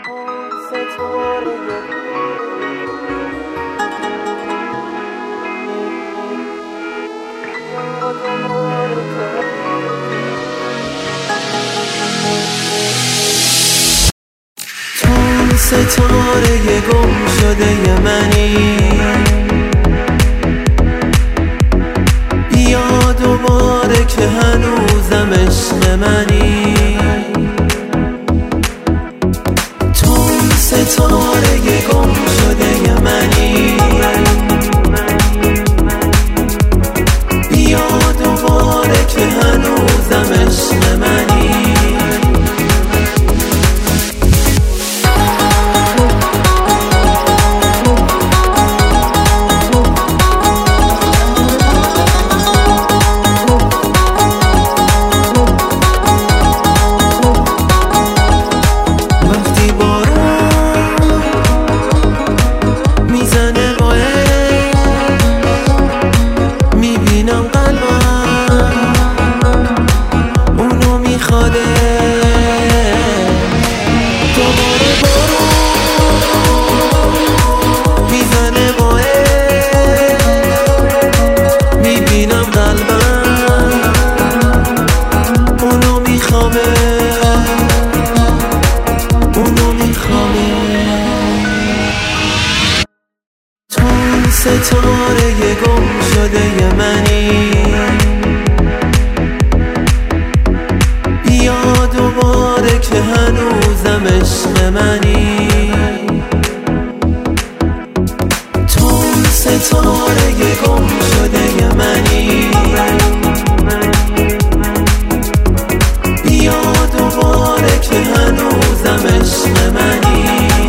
ستاره گم شده منی، بیا دوباره که هنوزم عشق منی. تو ستاره گم شده منی، بیا دوباره که هنوزم عشق منی. ستاره گم شده منی، بیا دوباره که هنوزم عشق منی. تو ستاره گم شده منی، بیا دوباره که هنوزم عشق منی.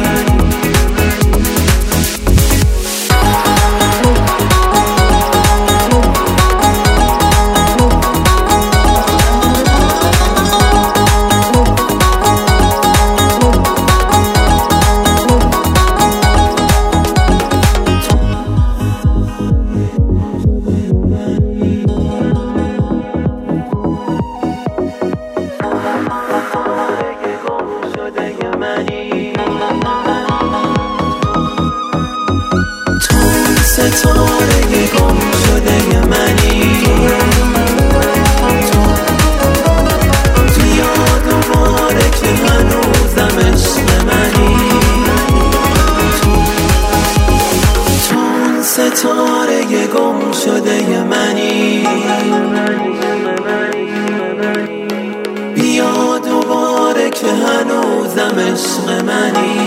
ستاره گم شده منی، بیا دوباره که هنوزم عشق منی. تو ستاره گم شده منی، بیا دوباره که هنوزم عشق منی.